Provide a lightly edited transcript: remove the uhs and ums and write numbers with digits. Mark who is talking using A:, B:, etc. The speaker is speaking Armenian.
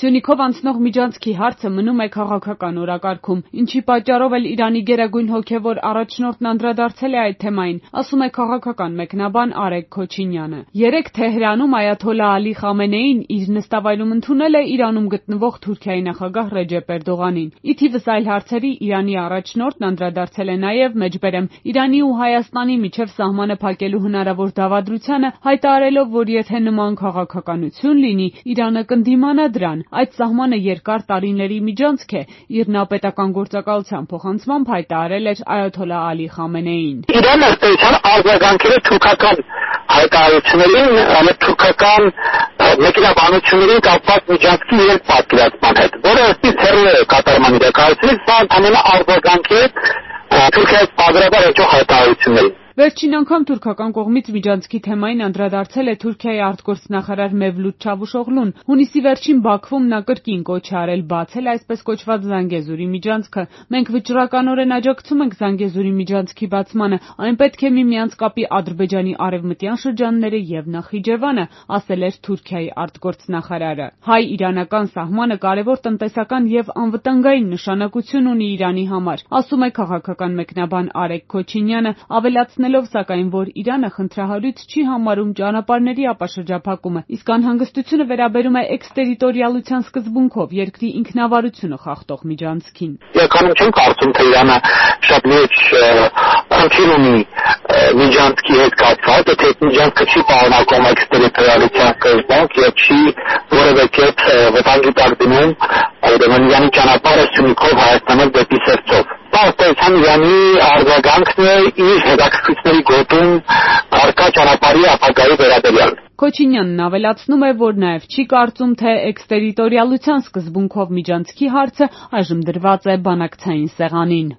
A: Սյունիքով անցնող միջանցքի հարցը մնում է քաղաքական օրակարգում, ինչի պատճառով էլ Իրանի գերագույն հոգևոր առաջնորդն անդրադարձել է այդ թեմային, ասում է քաղաքական մեկնաբան Արեգ Քոչինյանը։ Երեկ Թեհրանում այաթոլլա Ալի Խամենեին իր նստավայրում ընդունել է Իրանում գտնվող Թուրքիայի նախագահ Ռեջեփ Էրդողանին։ Ի թիվս այլ հարցերի Իրանի առաջնորդն անդրադարձել է նաև, մեջբերեմ, Իրանի ու Հայաստանի միջև սահմանը փակելու հնարավոր դավադրությանը, հայտարարելով, որ եթե նման քաղաքականություն լինի, Իրանը կընդդիմանա դրան։ Այդ սահմանը երկար տարիների միջանցք է, իռնապետական գործակալության փոխանցմամբ հայտարարել էր այաթոլլա Ալի Խամենեին։
B: Իրանը ստեցան արձագանքել թուրքական հայտարարություններին, թուրքական մեկնաբանություններին կապված միջանցքի եւ պատկերացման հետ, որը ըստ հեռու է կատարման իրականությունից, սա ամենա արձագանք է Թուրքիայի պատրաստած հաջող հայտարարություններին։
A: Վերջին անգամ թուրքական կողմից միջանցքի թեմային անդրադարձել է Թուրքիայի արտգործնախարար Մևլութ Չավուշօղլուն։ Հունիսի վերջին Բաքվում նա կրկին կոչ է արել բացել այսպես կոչված Զանգեզուրի միջանցքը։ Մենք վճռականորեն աջակցում ենք Զանգեզուրի միջանցքի բացմանը, այն պետք է միմյանց կապի Ադրբեջանի արևմտյան շրջանները եւ Նախիջևանը, ասել էր Թուրքիայի արտգործնախարարը։ Հայ-իրանական սահմանը կարևոր տնտեսական եւ անվտանգային նշանակություն ունի Իրանի համար, ասում է քաղաքական մեկնաբան Արեգ Քոչինյանը, ավելացնելով սակայն, որ Իրանը խնդրահարույց չի համարում ճանապարհների ապաշրջափակումը, իսկ անհանգստությունը վերաբերում է էքստերիտորիալության սկզբունքով երկրի ինքնավարությունը խախտող միջանցքին։
B: Իրականում չեմ կարծում, թե Իրանը շատ լուրջ խնդիր ունի միջանցքի հետ կապված, եթե այդ միջանցքը չի պարունակում էքստերիտորիալության սկզբունք եւ չի որևէ կերպ վտանգի տակ դնում Իրանի ճանապարհը Սյունիքով Հայաստանով դեպի Սերծով։ Պարտության Իրանի արձագանքն է իր հետաքրքրությունների գոտում առկա ճանապարհի ապագայի վերաբերյալ։
A: Քոչինյանն ավելացնում է, որ նաև չի կարծում, թե էքստերիտորիալության սկզբունքով միջանցքի հարցը այժմ դրված է բանակցային սեղանին։